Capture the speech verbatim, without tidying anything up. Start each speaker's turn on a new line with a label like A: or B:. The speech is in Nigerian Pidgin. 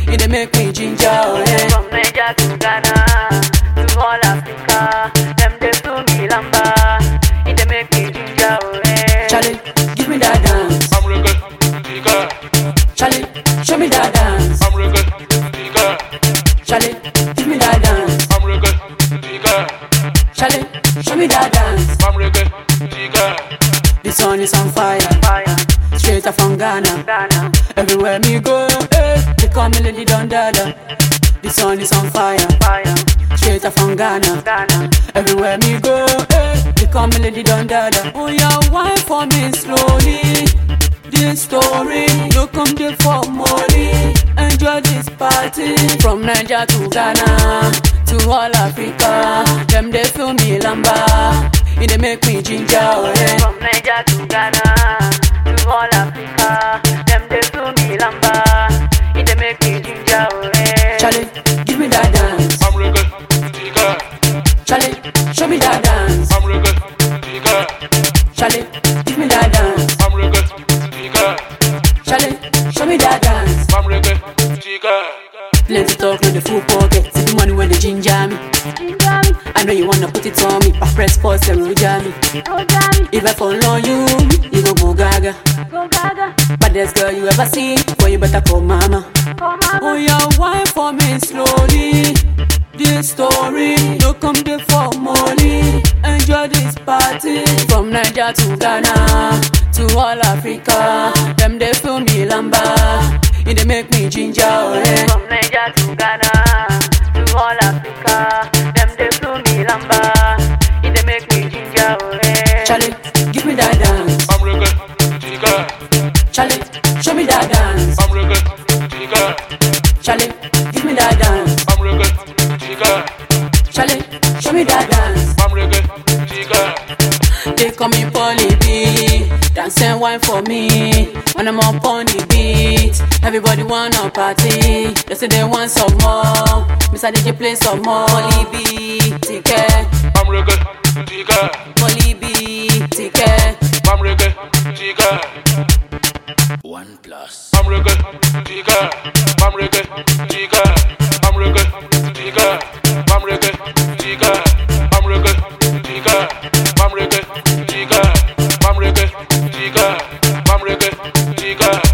A: it dey make me ginger, oh yeah.
B: From Niger to Ghana, to all Africa, them they do me lamba. It dey make me ginger, oh yeah.
A: Charlie, give me that dance.
C: I'm reggae, Tika.
A: Charlie, show me that dance.
C: I'm reggae, Tika.
A: Charlie, give me that dance.
C: I'm reggae, Tika.
A: Charlie, show me that dance.
C: I'm reggae, Tika.
A: The sun is on fire,
B: Fire,
A: straight up from Ghana.
B: Ghana,
A: Everywhere me go, eh, they call me Lady Don Dada. The sun is on fire,
B: fire,
A: straight up from Ghana.
B: Ghana.
A: Everywhere me go, eh, they call me Lady Don Dada. Oh yeah, wine for me slowly. This story, no come there for money. Enjoy this party. From Niger to Ghana, to all Africa. Them they feel me lamba. It dey make me ginger, oh yeah.
B: From Niger to Ghana, to all Africa, them they do me lamba. It dey make me ginger, oh yeah.
A: Charlie, give me that dance.
C: I'm reggae, Tika.
A: Charlie, show me that dance.
C: I'm reggae, Tika.
A: Charlie, give me that dance.
C: I'm reggae, Tika.
A: Charlie, show me that dance.
C: I'm reggae, Tika.
A: Plenty talk, no the full pocket. See the money when they ginger me.
B: Ginger me,
A: I know you wanna put it on me. I press pause and roger me.
B: oh damn,
A: If I fall on you, you go go gaga.
B: go gaga,
A: Baddest girl you ever see, boy you better call mama.
B: oh mama.
A: Oh yeah, wine for me slowly. This story, no come there for money. Enjoy this party. From Niger to Ghana, to all Africa. Them they feel me lamba. It dey make me ginger, oh yeah.
B: From Niger to Ghana, to all Africa, them they do me lamba. It dey make me ginger, oh yeah.
A: Charlie, give me that dance.
C: I'm reggae, Tika.
A: Charlie, show me that dance.
C: I'm reggae, Tika.
A: Charlie, give me that dance.
C: I'm reggae, Tika.
A: Charlie, show me that dance.
C: I'm reggae, Tika.
A: They call me Polly B. Dance and wine for me. When I'm up on the beat, everybody wanna party. They say they want some more. Mister D J play some more. Polly B, ticket.
C: I'm reggae, Tika.
A: Polly B, ticket.
C: I'm reggae, Tika.
D: One plus.
C: I'm reggae, Tika. I'm reggae, Tika. I'm reggae, Tika. I'm reggae, Tika. I'm reggae, Tika. I'm reggae, Tika. I'm reggae, Tika. I'm reggae, Tika.